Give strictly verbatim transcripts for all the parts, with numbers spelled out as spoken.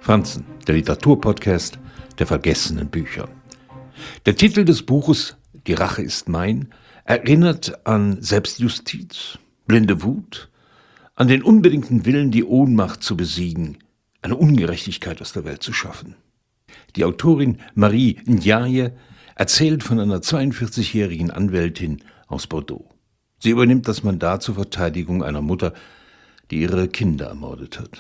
Franzen, der Literaturpodcast der vergessenen Bücher. Der Titel des Buches »Die Rache ist mein« erinnert an Selbstjustiz, blinde Wut, an den unbedingten Willen, die Ohnmacht zu besiegen, eine Ungerechtigkeit aus der Welt zu schaffen. Die Autorin Marie Ndiaye erzählt von einer zweiundvierzigjährigen Anwältin aus Bordeaux. Sie übernimmt das Mandat zur Verteidigung einer Mutter, die ihre Kinder ermordet hat.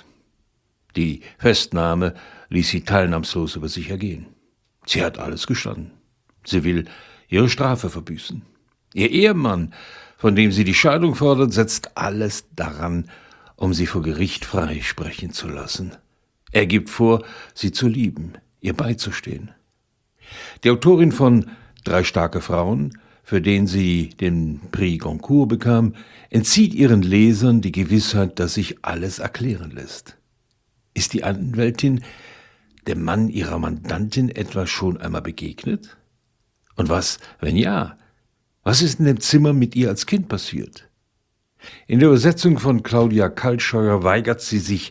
Die Festnahme ließ sie teilnahmslos über sich ergehen. Sie hat alles gestanden. Sie will ihre Strafe verbüßen. Ihr Ehemann, von dem sie die Scheidung fordert, setzt alles daran, um sie vor Gericht freisprechen zu lassen. Er gibt vor, sie zu lieben, ihr beizustehen. Die Autorin von »Drei starke Frauen«, für den sie den Prix Goncourt bekam, entzieht ihren Lesern die Gewissheit, dass sich alles erklären lässt. Ist die Anwältin dem Mann ihrer Mandantin etwa schon einmal begegnet? Und was, wenn ja? Was ist in dem Zimmer mit ihr als Kind passiert? In der Übersetzung von Claudia Kaltscheuer weigert sie sich,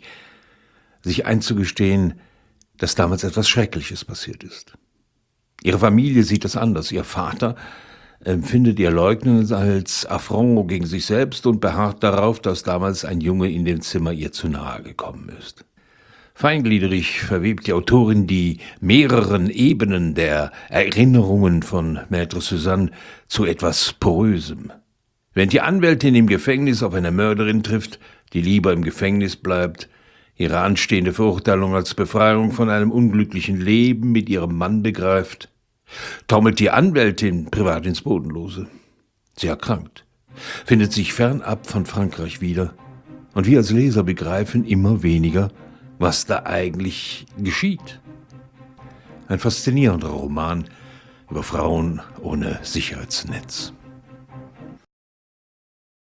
sich einzugestehen, dass damals etwas Schreckliches passiert ist. Ihre Familie sieht das anders. Ihr Vater empfindet ihr Leugnen als Affront gegen sich selbst und beharrt darauf, dass damals ein Junge in dem Zimmer ihr zu nahe gekommen ist. Feingliedrig verwebt die Autorin die mehreren Ebenen der Erinnerungen von Maître Suzanne zu etwas Porösem. Während die Anwältin im Gefängnis auf eine Mörderin trifft, die lieber im Gefängnis bleibt, ihre anstehende Verurteilung als Befreiung von einem unglücklichen Leben mit ihrem Mann begreift, taumelt die Anwältin privat ins Bodenlose. Sie erkrankt, findet sich fernab von Frankreich wieder, und wir als Leser begreifen immer weniger, was da eigentlich geschieht. Ein faszinierender Roman über Frauen ohne Sicherheitsnetz.